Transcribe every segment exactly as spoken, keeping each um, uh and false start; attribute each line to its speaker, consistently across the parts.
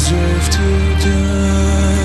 Speaker 1: deserve to die.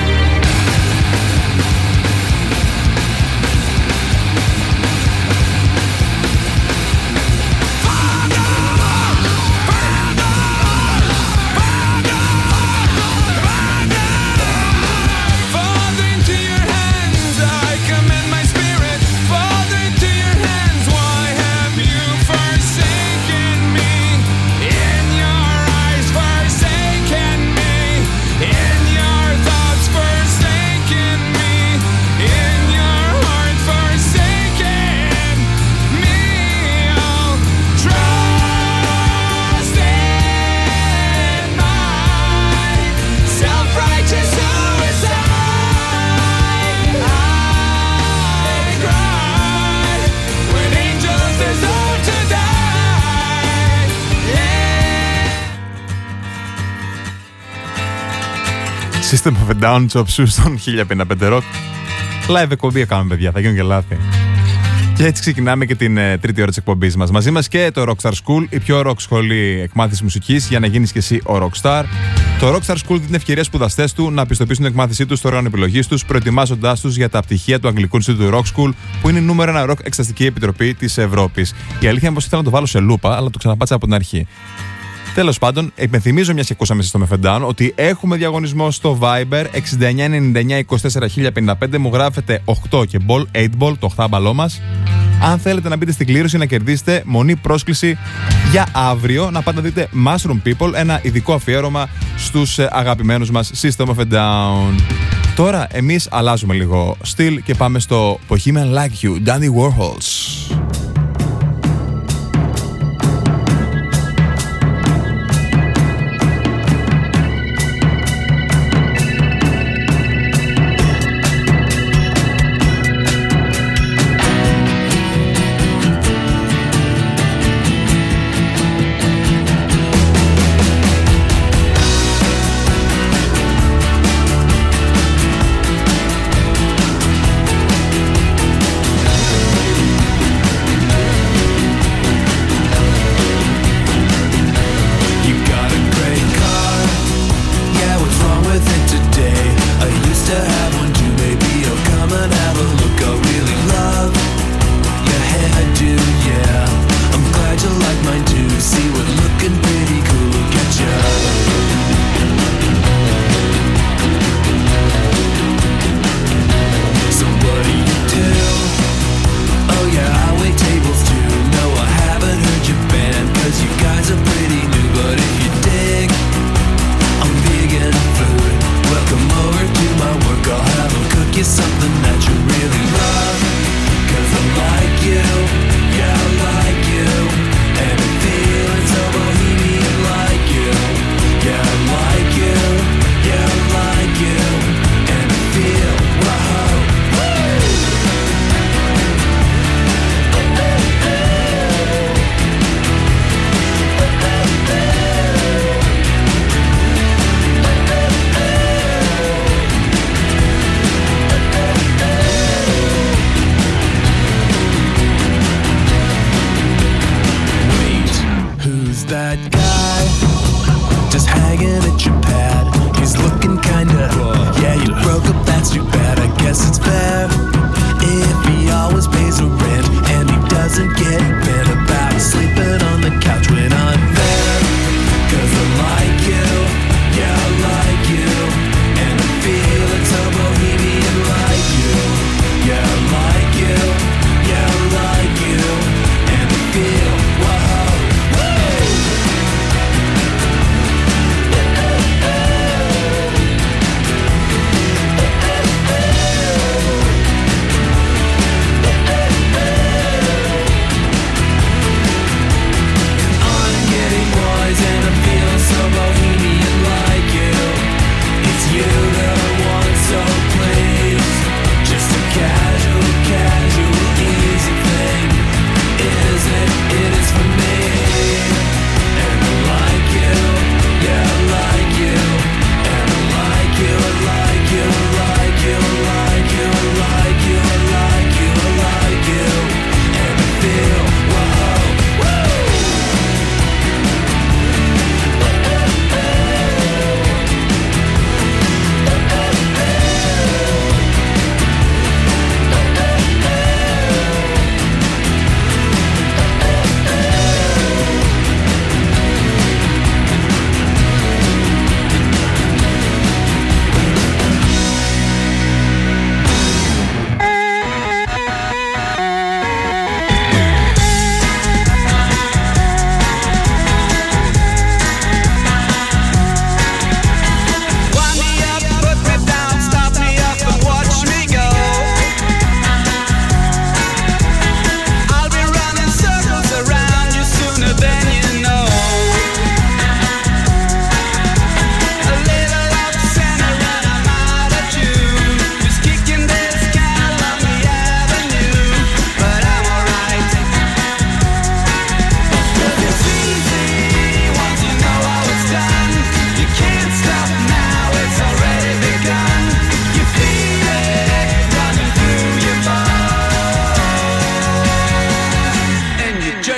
Speaker 2: System of a Down, Chop Suey στον χίλια πενήντα πέντε Rock. Live εκπομπή έκαναμε, παιδιά, θα γίνουν και λάθη. Και έτσι ξεκινάμε και την ε, τρίτη ώρα της εκπομπής μας. Μαζί μας και το Rockstar School, η πιο rock σχολή εκμάθησης μουσικής για να γίνεις και εσύ ο Rockstar. Το Rockstar School δίνει ευκαιρία σπουδαστές του να πιστοποιήσουν την εκμάθησή τους στο όργανο επιλογής τους, προετοιμάζοντάς τους για τα πτυχία του Αγγλικού Ινστιτούτου Rock School, που είναι η νούμερο ένα rock εξεταστική επιτροπή της Ευρώπης. Η αλήθεια είναι πως ήθελα να το βάλω σε λούπα, αλλά το ξαναπάτησα από την αρχή. Τέλος πάντων, υπενθυμίζω, μιας και ακούσαμε στο Mef Down, ότι έχουμε διαγωνισμό στο Viber εξήντα εννιά ενενήντα εννιά είκοσι τέσσερα χίλια πενήντα πέντε. Μου γράφετε οκτώ και ball, οκτώ ball, το οκτάμπαλό μας. Αν θέλετε να μπείτε στην κλήρωση να κερδίσετε μονή πρόσκληση για αύριο, να πάτε να δείτε Mushroom People, ένα ειδικό αφιέρωμα στους αγαπημένους μας System of a Down. Τώρα εμείς αλλάζουμε λίγο στυλ και πάμε στο Bohemian Like You, Dandy Warhols.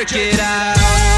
Speaker 1: jerk it out.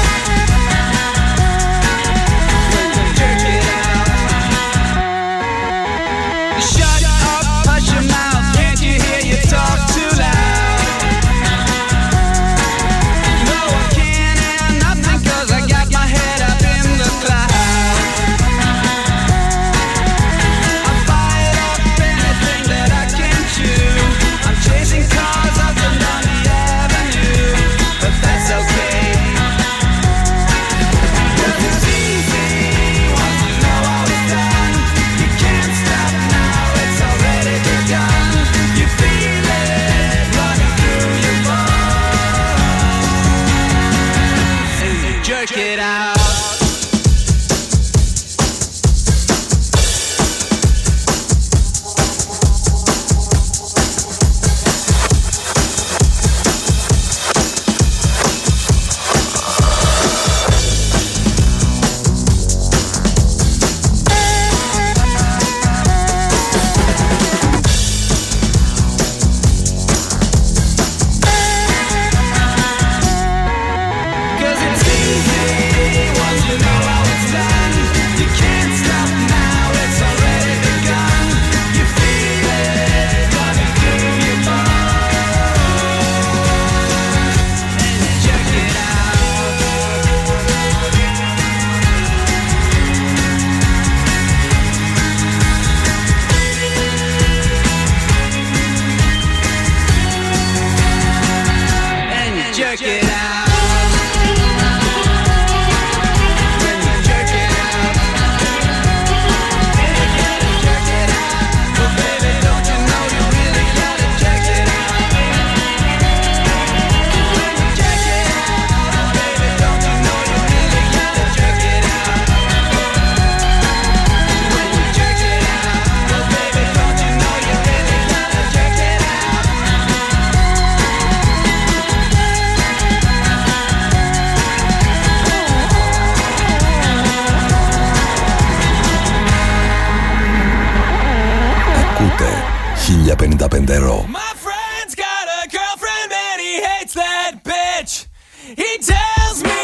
Speaker 3: χίλια πενήντα πέντε ρο.
Speaker 1: My friend's got a girlfriend and he hates that bitch. He tells me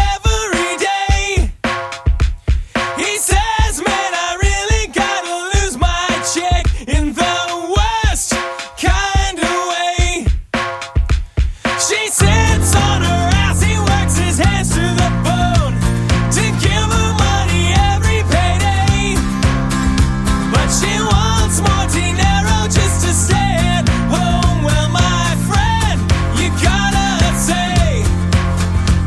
Speaker 1: every day. He says, man, I really gotta lose my chick in the worst kind of way. She sits on her ass, he works his hands to the bone to give her money every payday. But she wants more dinero just to stay at home. Well, my friend, you gotta say,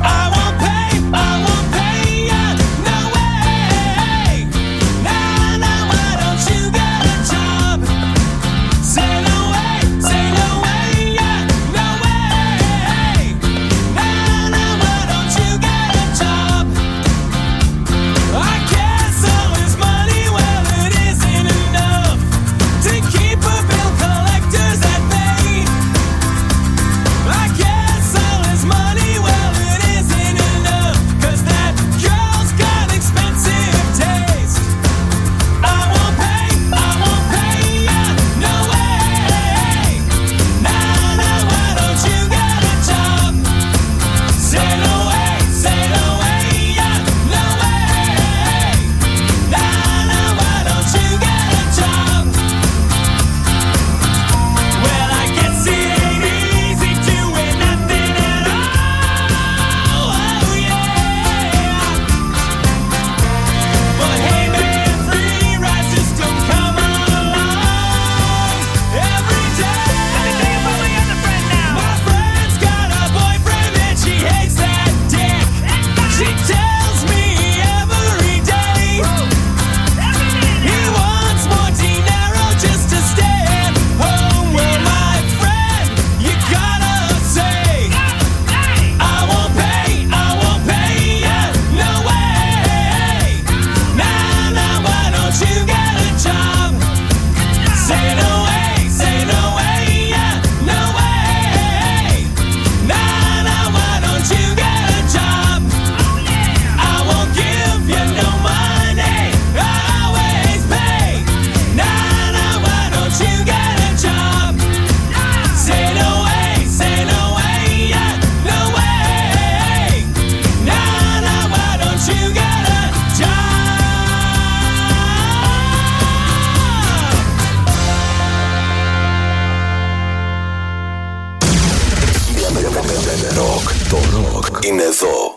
Speaker 3: εδώ.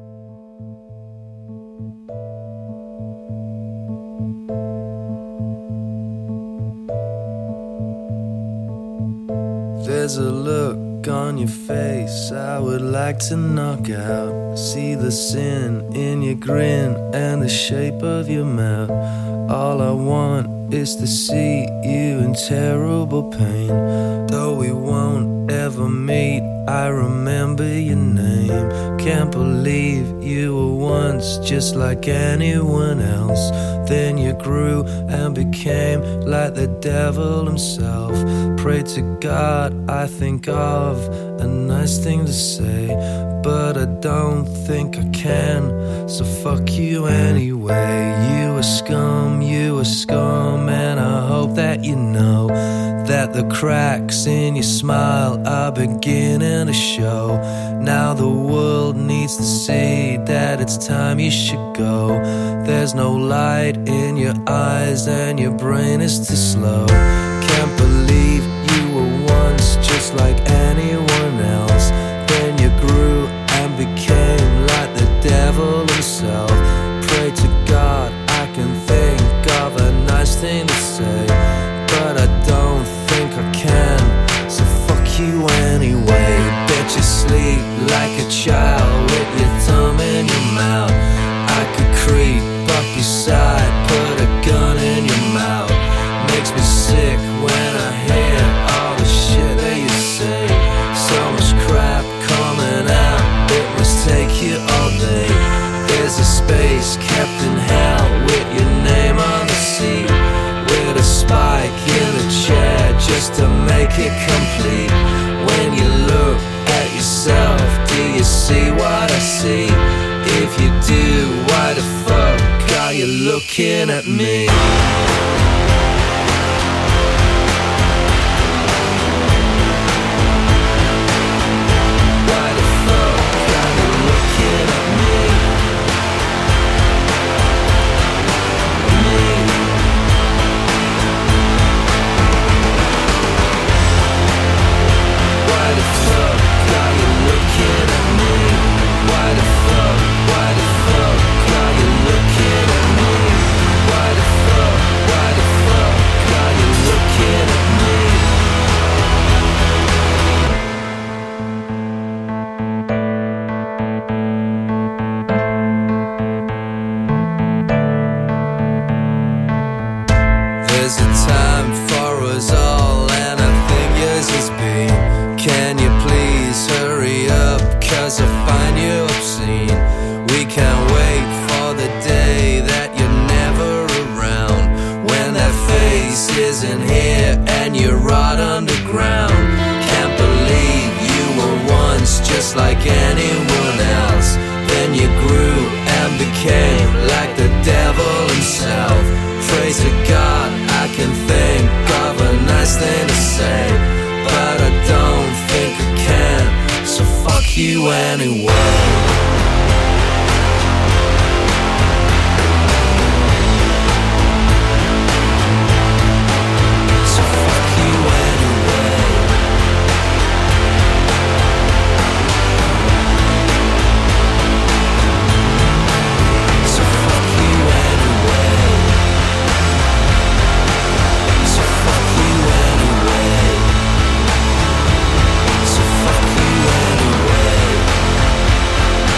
Speaker 4: There's a look on your face I would like to knock out. See the sin in your grin and the shape of your mouth. All I want is to see you in terrible pain. Though we won't ever meet, I remember your name. Can't believe you were once just like anyone else. Then you grew and became like the devil himself. Pray to God I think of a nice thing to say, but I don't think I can, so fuck you anyway. You are scum, you are scum, and I hope that you know that the cracks in your smile are beginning to show. Now the world needs to see that it's time you should go. There's no light in your eyes and your brain is too slow. Can't believe you were once just like anyone else. Then you grew and became like the devil himself. Pray to God I can think of a nice thing to say, but I don't think I can, so fuck you anyway. Bet you sleep like a child with your thumb in your mouth. I could creep up your side, put a gun in your mouth. Makes me sick when I hear all the shit that you say. So much crap coming out, it must take you all day. There's a space kept in hell with your name on the seat, with a spike in the chair just to make it complete. When you look at yourself, do you see what I see? If you do, why the fuck are you looking at me? Why the fuck are you looking at me? Me. Why the fuck are you looking at me? Why the fuck, why the fuck are you looking at me? Why the fuck, why the fuck are you looking at me? There's a time for us all, and I think yours has been. Can you please hurry up, cause I find you obscene. We can't wait for the day that you're never around, when that face isn't here and you're right underground. Can't believe you were once just like anyone else. Then you grew and became like the devil himself. Pray to God I can think of a nice thing to say, but I don't think I can, so fuck you anyway. So fuck you anyway. So fuck you anyway. So fuck you anyway. So fuck you anyway.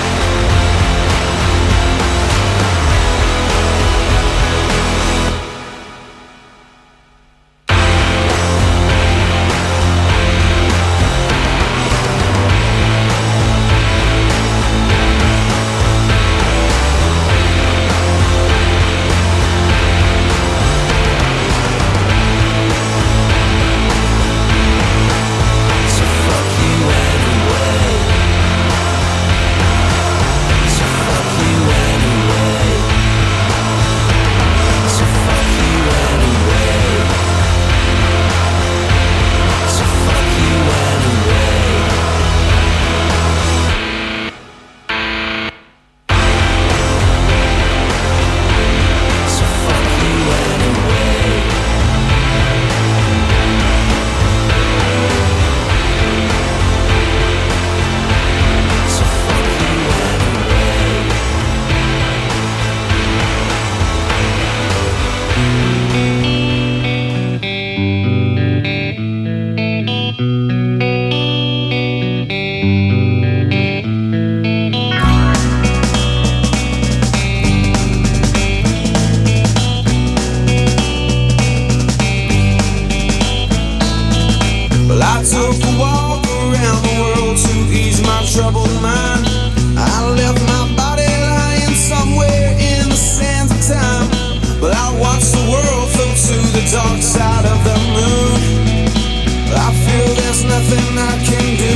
Speaker 4: took a walk around the world to ease my troubled mind. I left my body lying somewhere in the sands of time, but I watched the world float to the dark side of the moon. I feel there's nothing I can do.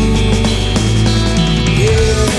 Speaker 4: Yeah.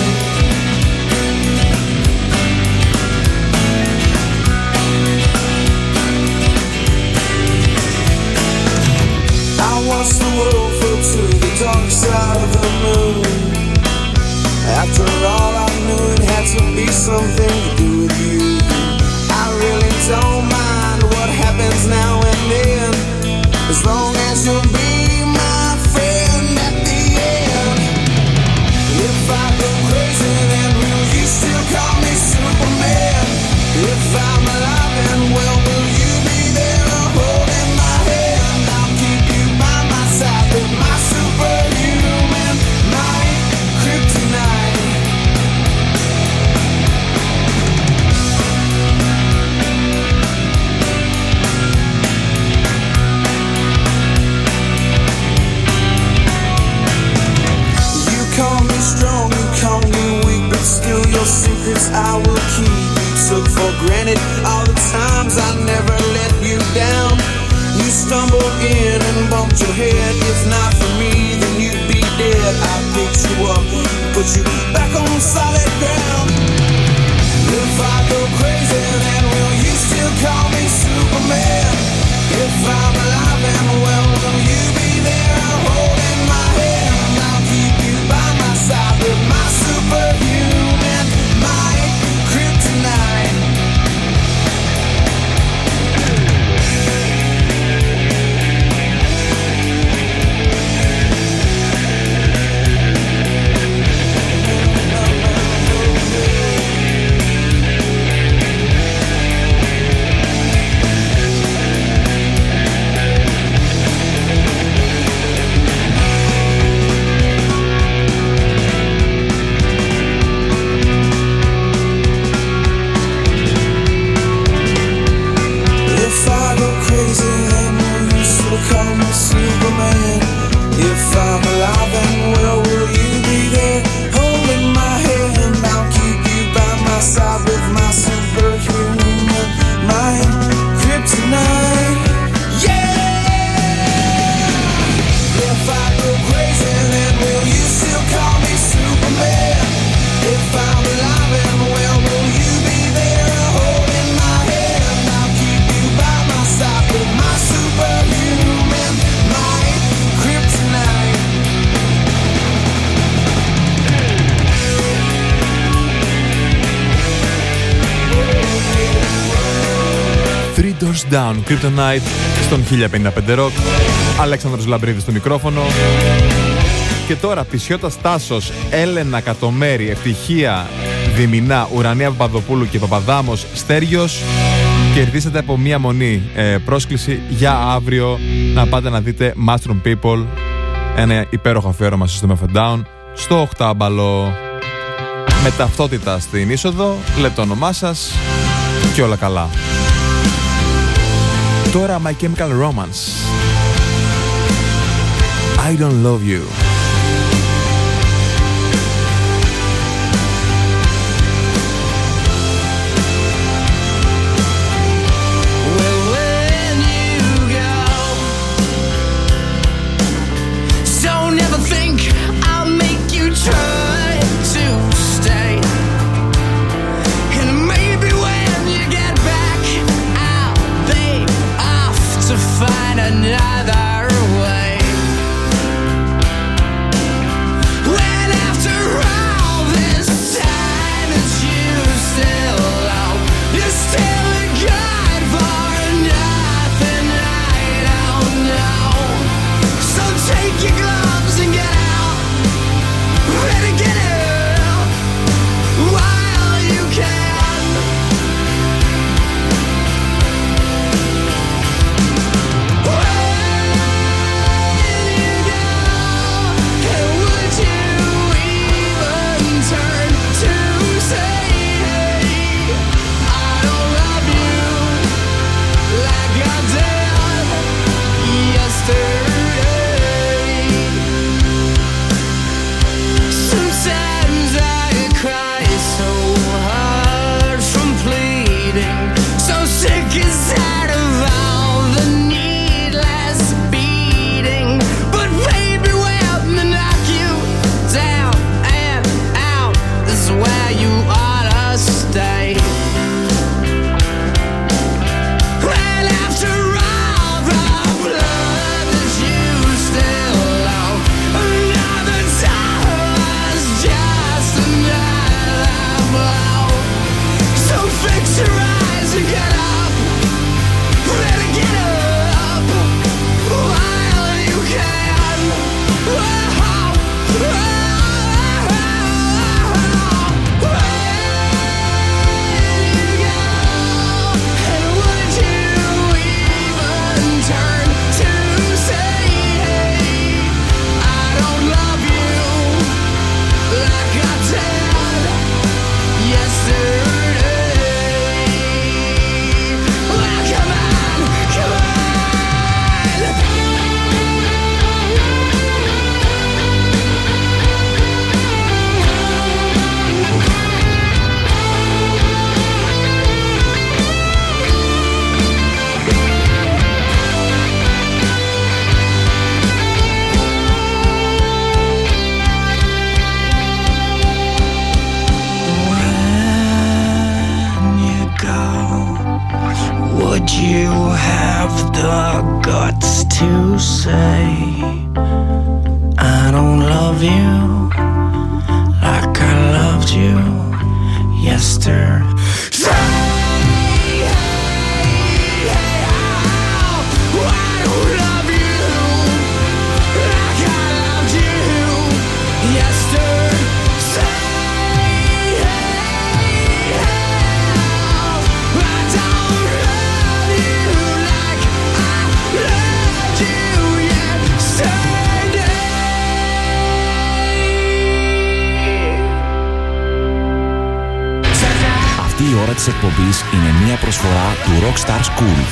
Speaker 4: I watched the world float to the dark side of the moon. After all, I knew it had to be something to do with you. I really don't mind what happens now and then, as long as you'll be my friend at the end. If I go crazy, then will you still call me Superman? If I'm alive and well, will you be there holding my hand? I'll keep you by my side with my superhuman might, kryptonite. Call me strong, you call me weak, but still your secrets I will keep. You took for granted all the times I never let you down. You stumbled in and bumped your head. If not for me, then you'd be dead. I picked you up, put you back on solid ground. If I go crazy, then will you still call me Superman? If I'm alive and well, will you be there holding my hand? I'll keep you by my side with my superhuman might, kryptonite. Call me Superman. If I'm alive and well, will you be there holding my hand? I'll keep you by my side with my superhuman mind, kryptonite. Yeah. If I go crazy, then will you still call me Superman? If I'm alive and well, will you be there holding my hand? I'll keep you by my side with my superhuman might, kryptonite.
Speaker 2: Three Doors Down, Kryptonite στον χίλια πενήντα πέντε Rock. Αλέξανδρος Λαμπρίδης στο μικρόφωνο. Και τώρα Πισιώτας Τάσος, Έλενα Κατομέρη, Ευτυχία Διμηνά, Ουρανία Παπαδοπούλου και Παπαδάμος Στέργιος. Κερδίσατε από μία μονή ε, πρόσκληση για αύριο να πάτε να δείτε Mushroom People, ένα υπέροχο αφιέρωμα στο System of a Down, στο οκτάμπαλο, με ταυτότητα στην είσοδο, λέτε το όνομά σας και όλα καλά. Τώρα My Chemical Romance, I Don't Love You.
Speaker 1: Another way. When after all this time, it's you still alone. You're still a god for nothing. I don't know. So take your gloves and get out. Better get out while you can. Well,
Speaker 5: to say I don't love you like I loved you yesterday.
Speaker 6: Η ώρα της εκπομπής είναι μια προσφορά του Rockstar School.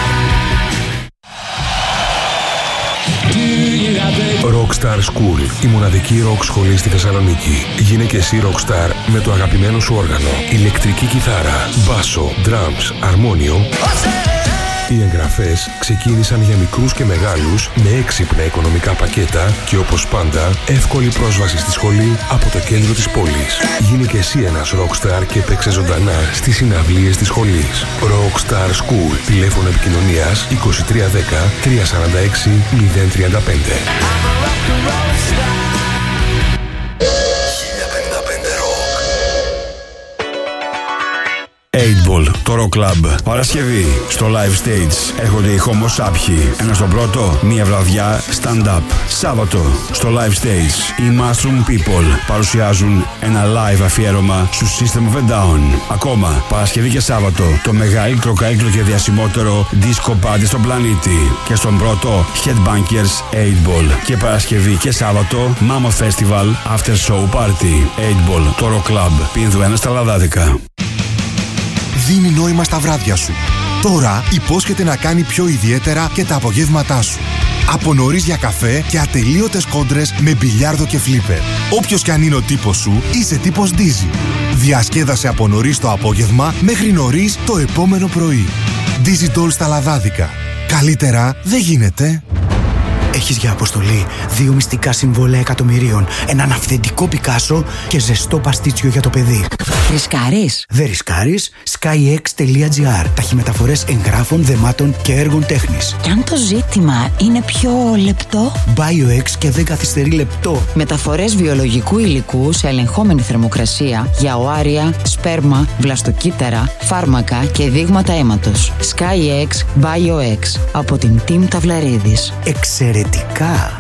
Speaker 3: Rockstar School, η μοναδική rock σχολή στη Θεσσαλονίκη. Γίνε και εσύ rockstar με το αγαπημένο σου όργανο, ηλεκτρική κιθάρα, μπάσο, drums, αρμόνιο. Οι εγγραφές ξεκίνησαν για μικρούς και μεγάλους με έξυπνα οικονομικά πακέτα και όπως πάντα εύκολη πρόσβαση στη σχολή από το κέντρο της πόλης. Γίνε και εσύ ένας rockstar και παίξε ζωντανά στις συναυλίες της σχολής. Rockstar School. Τηλέφωνο επικοινωνίας είκοσι τρία δέκα τριακόσια σαράντα έξι μηδέν τριάντα πέντε.
Speaker 7: eight ball, το Rock Club. Παρασκευή, στο live stage έρχονται οι Homo Saphi. Ένα στον πρώτο, μία βραδιά stand-up. Σάββατο, στο live stage, οι Mushroom People παρουσιάζουν ένα live αφιέρωμα στο System of a Down. Ακόμα, Παρασκευή και Σάββατο, το μεγαλύτερο, καλύτερο και διασημότερο disco party στον πλανήτη. Και στον πρώτο, Headbangers eight ball. Και Παρασκευή και Σάββατο, Mammoth Festival After Show Party. eight ball, το Rock Club. Πίνδου ένα στα Λαδάδικα.
Speaker 8: Δίνει νόημα στα βράδια σου. Τώρα υπόσχεται να κάνει πιο ιδιαίτερα και τα απογεύματά σου. Από νωρίς για καφέ και ατελείωτες κόντρες με μπιλιάρδο και φλίπερ. Όποιος κι αν είναι ο τύπος σου, είσαι τύπος Dizzy. Διασκέδασε από νωρίς το απόγευμα μέχρι νωρίς το επόμενο πρωί. Dizzy Doll στα Λαδάδικα. Καλύτερα δεν γίνεται.
Speaker 9: Έχεις για αποστολή δύο μυστικά συμβόλαια εκατομμυρίων, έναν αυθεντικό Πικάσο και ζεστό παστίτσιο για το παιδί.
Speaker 10: Ρισκάρεις?
Speaker 9: Δεν ρισκάρεις. skyx τελεία gr. Ταχυμεταφορές εγγράφων, δεμάτων και έργων τέχνης.
Speaker 10: Και αν το ζήτημα είναι πιο λεπτό?
Speaker 9: BioX και δεν καθυστερεί λεπτό.
Speaker 10: Μεταφορές βιολογικού υλικού σε ελεγχόμενη θερμοκρασία για οάρια, σπέρμα, βλαστοκύτταρα, φάρμακα και δείγματα αίματος. skyx BioX από την Team Ταυλαρίδης.
Speaker 9: Εξαιρετικά.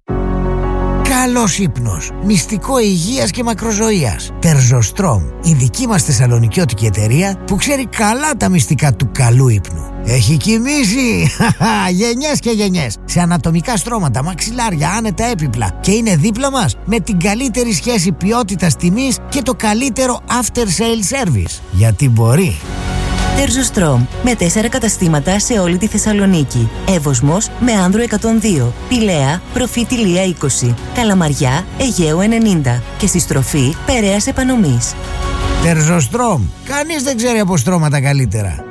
Speaker 11: Καλός ύπνος, μυστικό υγείας και μακροζωίας. Τερζοστρόμ, η δική μας θεσσαλονικιώτικη εταιρεία που ξέρει καλά τα μυστικά του καλού ύπνου. Έχει κοιμήσει γενιές και γενιές σε ανατομικά στρώματα, μαξιλάρια, άνετα έπιπλα και είναι δίπλα μας με την καλύτερη σχέση ποιότητας τιμής και το καλύτερο after sale service. Γιατί μπορεί.
Speaker 10: Τερζοστρόμ, με τέσσερα καταστήματα σε όλη τη Θεσσαλονίκη. Εύωσμος με Άνδρο εκατόν δύο, Πηλαία, Προφήτη Λία είκοσι, Καλαμαριά, Αιγαίου ενενήντα και στη στροφή Περαίας Επανομής.
Speaker 11: Τερζοστρόμ, κανείς δεν ξέρει από στρώματα καλύτερα.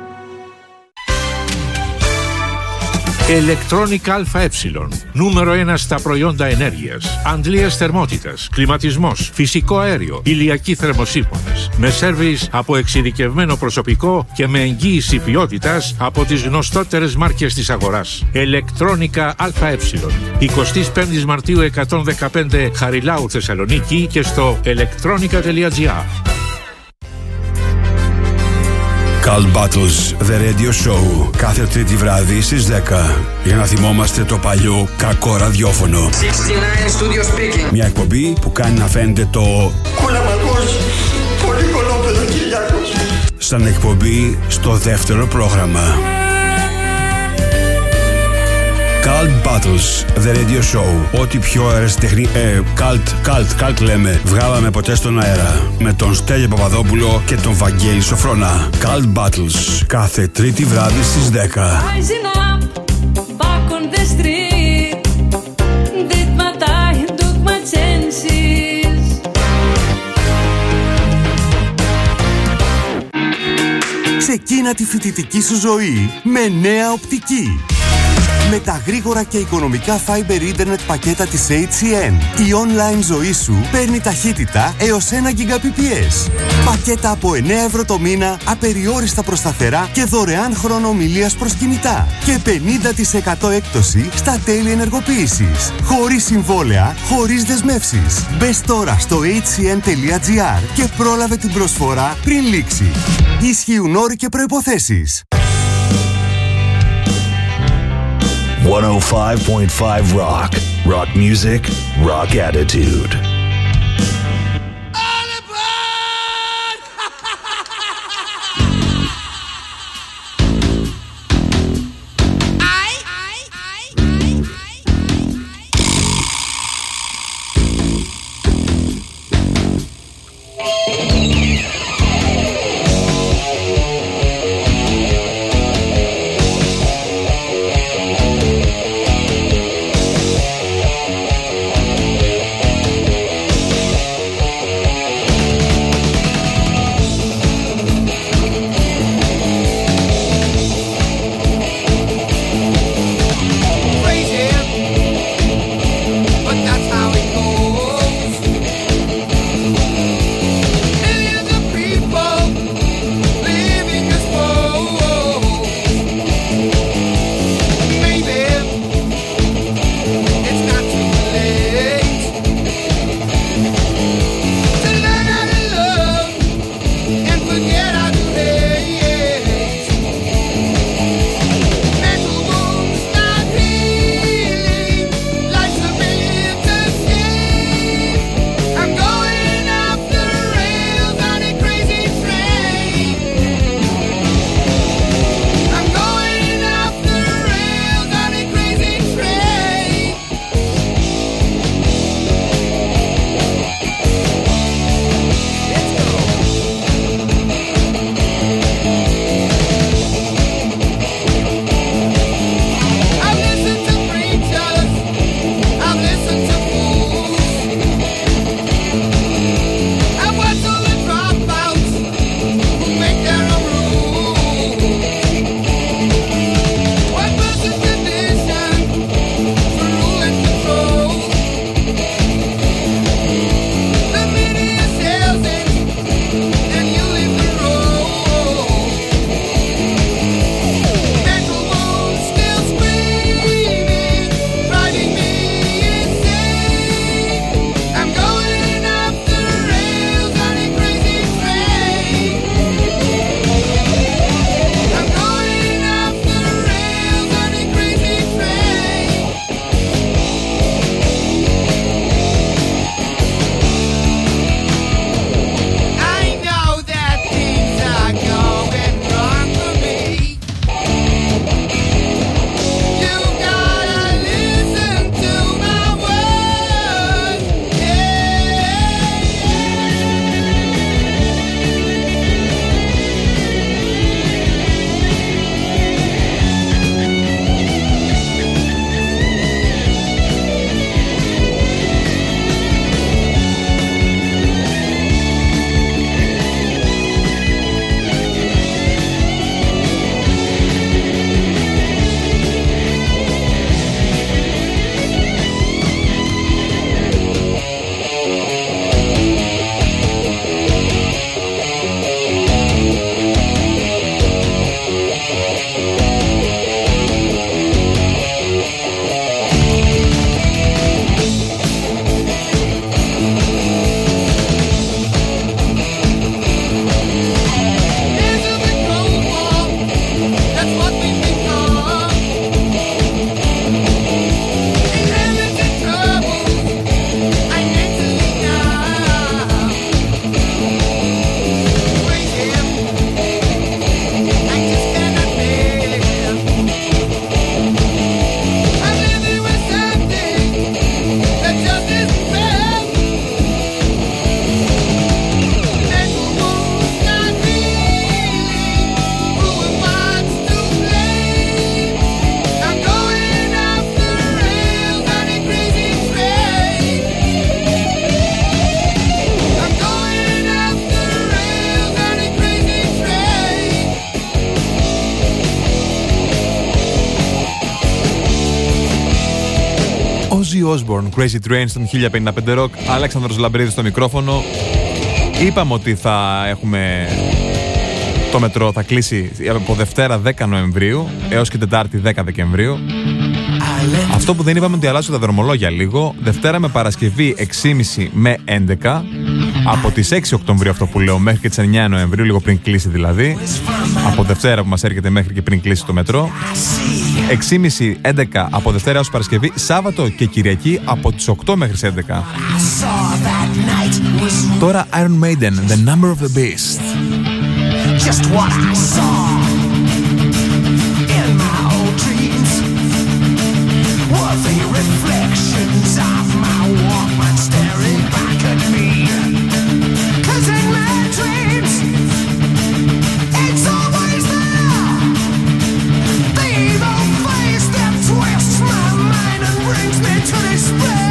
Speaker 12: Electronic ΑΕ, νούμερο ένα στα προϊόντα ενέργειας, αντλίας θερμότητας, κλιματισμός, φυσικό αέριο, ηλιακοί θερμοσύφωνες, με σέρβις από εξειδικευμένο προσωπικό και με εγγύηση ποιότητας από τις γνωστότερες μάρκες της αγοράς. Electronica ΑΕ, εικοστή πέμπτη Μαρτίου εκατόν δεκαπέντε Χαριλάου Θεσσαλονίκη και στο electronica τελεία gr.
Speaker 7: Cult Battles, The Radio Show, κάθε τρίτη βράδυ στις δέκα. Για να θυμόμαστε το παλιό κακό ραδιόφωνο.
Speaker 13: εξήντα εννέα Studio Speaking.
Speaker 7: Μια εκπομπή που κάνει να φαίνεται το
Speaker 13: κουλαμαλός, πολύ κολόπεδο Κυριάκος.
Speaker 7: σαν εκπομπή στο δεύτερο πρόγραμμα. Cult Battles, The Radio Show. Ό,τι πιο αεραστεχνή... Ε, Cult, Cult, Cult λέμε. Βγάλαμε ποτέ στον αέρα. Με τον Στέλιο Παπαδόπουλο και τον Βαγγέλη Σοφρονά. Cult Battles. Κάθε τρίτη βράδυ στις δέκα.
Speaker 14: Ξεκίνα τη φοιτητική σου ζωή με νέα οπτική. Με τα γρήγορα και οικονομικά Fiber Internet πακέτα της έιτς σι εν, η online ζωή σου παίρνει ταχύτητα έως ένα Gbps. Πακέτα από εννέα ευρώ το μήνα, απεριόριστα προς σταθερά και δωρεάν χρόνο ομιλίας προς κινητά. Και πενήντα τοις εκατό έκπτωση στα τέλη ενεργοποίησης. Χωρίς συμβόλαια, χωρίς δεσμεύσεις. Μπες τώρα στο έιτς σι εν τελεία τζι άρ και πρόλαβε την προσφορά πριν λήξει. Ισχύουν όροι και προϋποθέσεις.
Speaker 15: εκατόν πέντε κόμμα πέντε Rock. Rock music, rock attitude.
Speaker 2: Ozzy Osbourne, Crazy Train στον χίλια πενήντα πέντε Rock. Αλέξανδρος Λαμπρίδης στο μικρόφωνο. Είπαμε ότι θα έχουμε... Το μετρό θα κλείσει από Δευτέρα δέκα Νοεμβρίου έως και Τετάρτη δέκα Δεκεμβρίου. Αυτό που δεν είπαμε ότι αλλάζουν τα δρομολόγια λίγο. Δευτέρα με Παρασκευή έξι και μισή με έντεκα. Από τις έξι Οκτωβρίου αυτό που λέω μέχρι και τις εννιά Νοεμβρίου, λίγο πριν κλείσει δηλαδή. Από Δευτέρα που μας έρχεται μέχρι και πριν κλείσει το μετρό. έξι και μισή έντεκα από Δευτέρα έως Παρασκευή. Σάββατο και Κυριακή από τις οκτώ μέχρι τις έντεκα. Τώρα Iron Maiden, The Number of the Beast.
Speaker 1: Just what I saw in my old dreams were the reflections of my Walkman staring back at me. 'Cause in my dreams it's always there, the evil face that twists my mind and brings me to despair.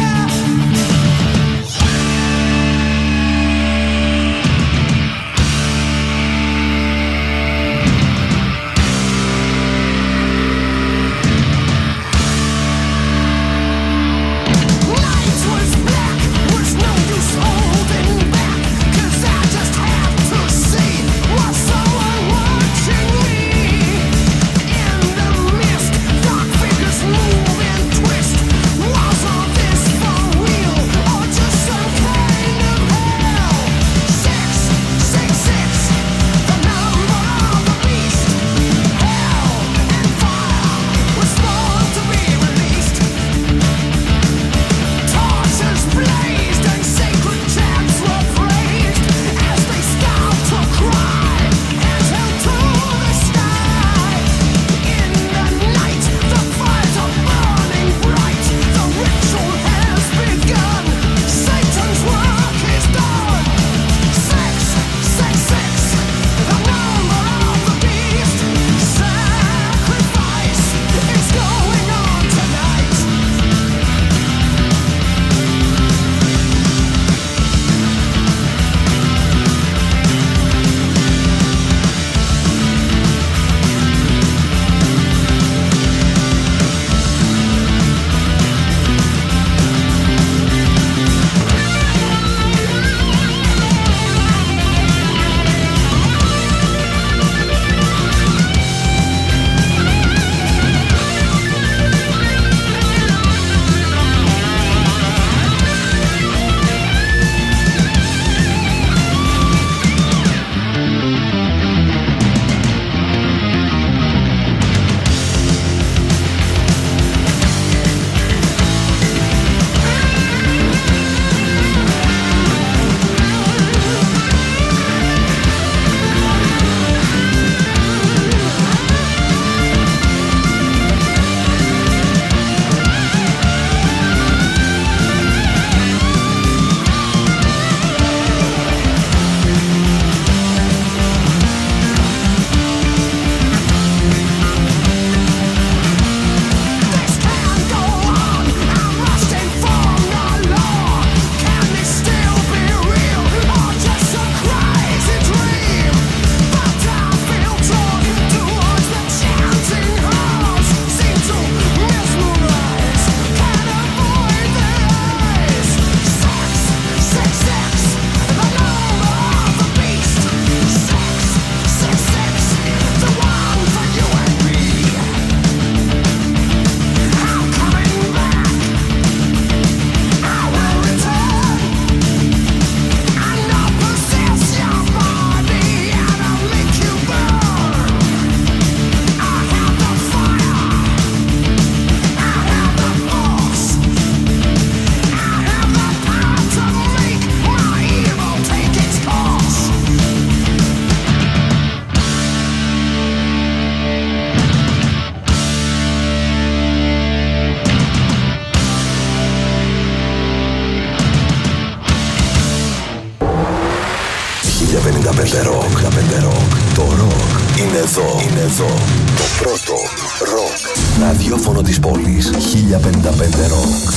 Speaker 3: χίλια πενήντα πέντε Rock. Το rock είναι εδώ. Είναι εδώ. Το πρώτο rock ραδιόφωνο της πόλης. χίλια πενήντα πέντε Rock.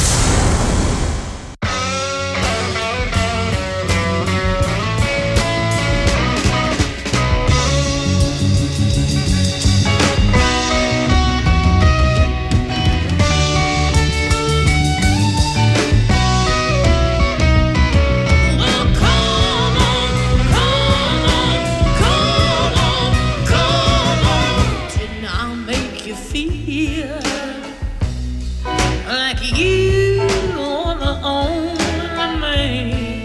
Speaker 16: like you are the only man.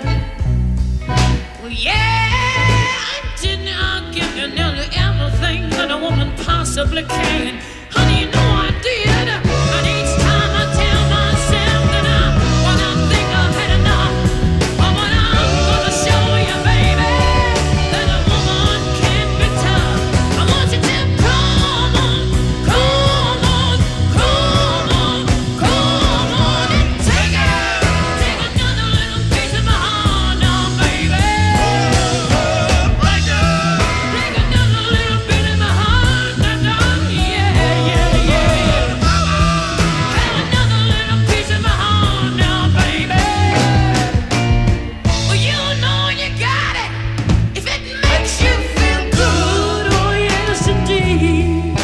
Speaker 16: Well, yeah, I did not give you nearly everything that a woman possibly can. Honey, you know I did. And each time I tell myself that I, when I think I've had enough, but when I'm gonna show you, baby, that a woman can be tough. I want you to come on, come on, come on, come on and take it. Take another little piece of my heart now, baby. Take another little bit of my heart now, yeah, yeah, yeah. Have another little piece of my heart now, baby. Well, you know you got it if it makes you feel good. Oh yes, indeed.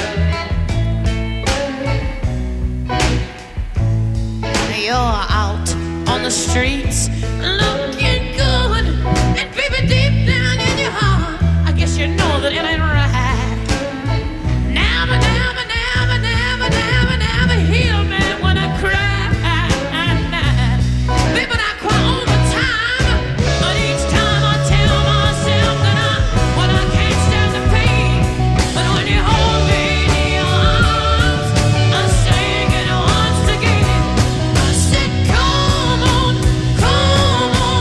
Speaker 16: You're out on the streets looking good, and baby, deep down in your heart, I guess you know that it ain't right. Never, never, never, never, never, never heal me when I cry. Baby, I cry all the time, but each time I tell myself that I, when I can't stand the pain, but when you hold me in your arms, I sing it once again. I said, come on, come on,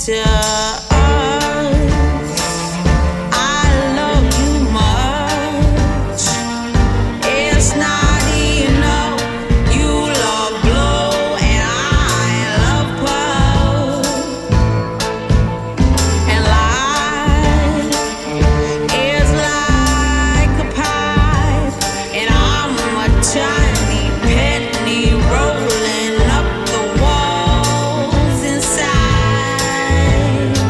Speaker 17: Rolling up the walls inside.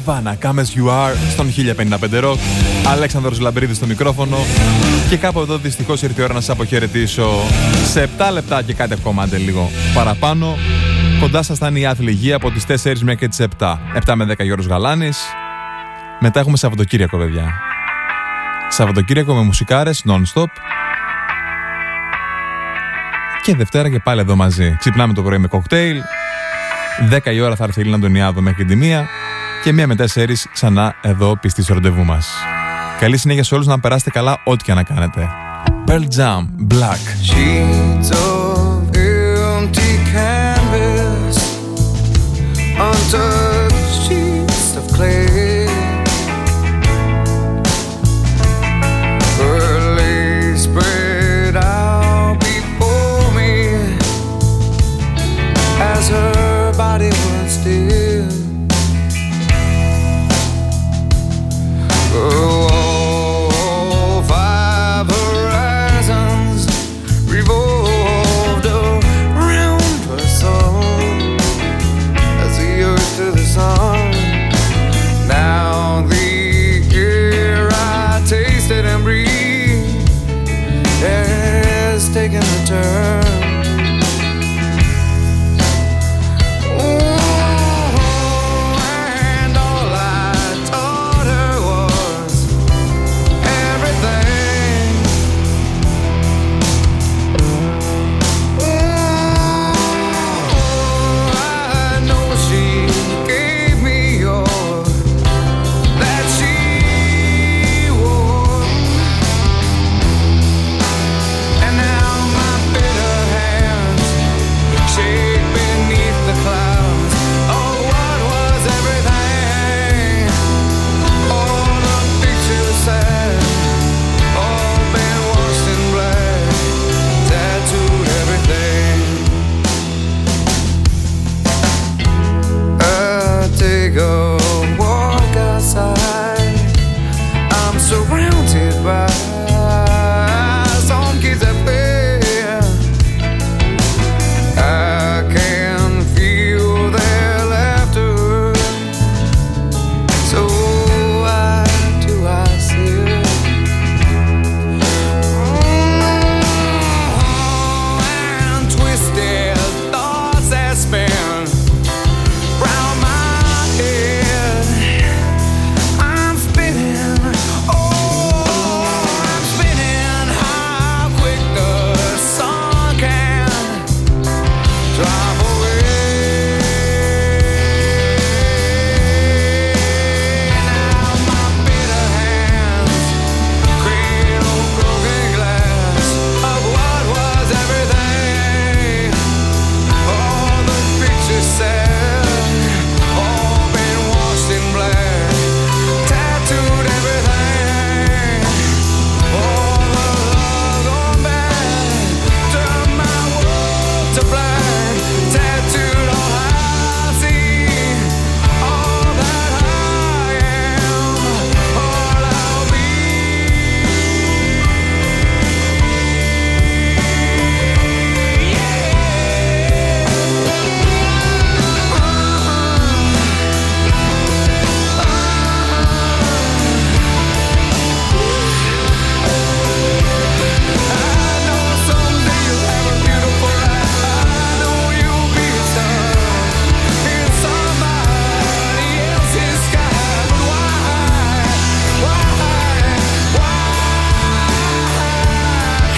Speaker 2: Nirvana, Come As You Are στον χίλια πενήντα πέντε Rock. Αλέξανδρος Λαμπρίδης στο μικρόφωνο. Και κάπου εδώ δυστυχώς ήρθε η ώρα να σας αποχαιρετήσω. Σε επτά λεπτά και κάτι ακόμα, άντε λίγο παραπάνω. Κοντά σας θα είναι η άθλη υγεία από τις τέσσερις μέχρι και τις επτά. επτά με δέκα Γιώργος Γαλάνης. Μετά έχουμε Σαββατοκύριακο, παιδιά. Σαββατοκύριακο με μουσικάρες non-stop. Και Δευτέρα και πάλι εδώ μαζί. Ξυπνάμε το πρωί με κοκτέιλ. δέκα η ώρα θα έρθει η Λίνα Αντωνιάδου μέχρι την μία. Και μία με τέσσερις ξανά εδώ πιστή στο ραντεβού μας. Καλή συνέχεια σε όλους, να περάσετε καλά ό,τι και να κάνετε. Pearl Jam, Black.
Speaker 4: Sheets of empty canvas, untouched sheets of clay.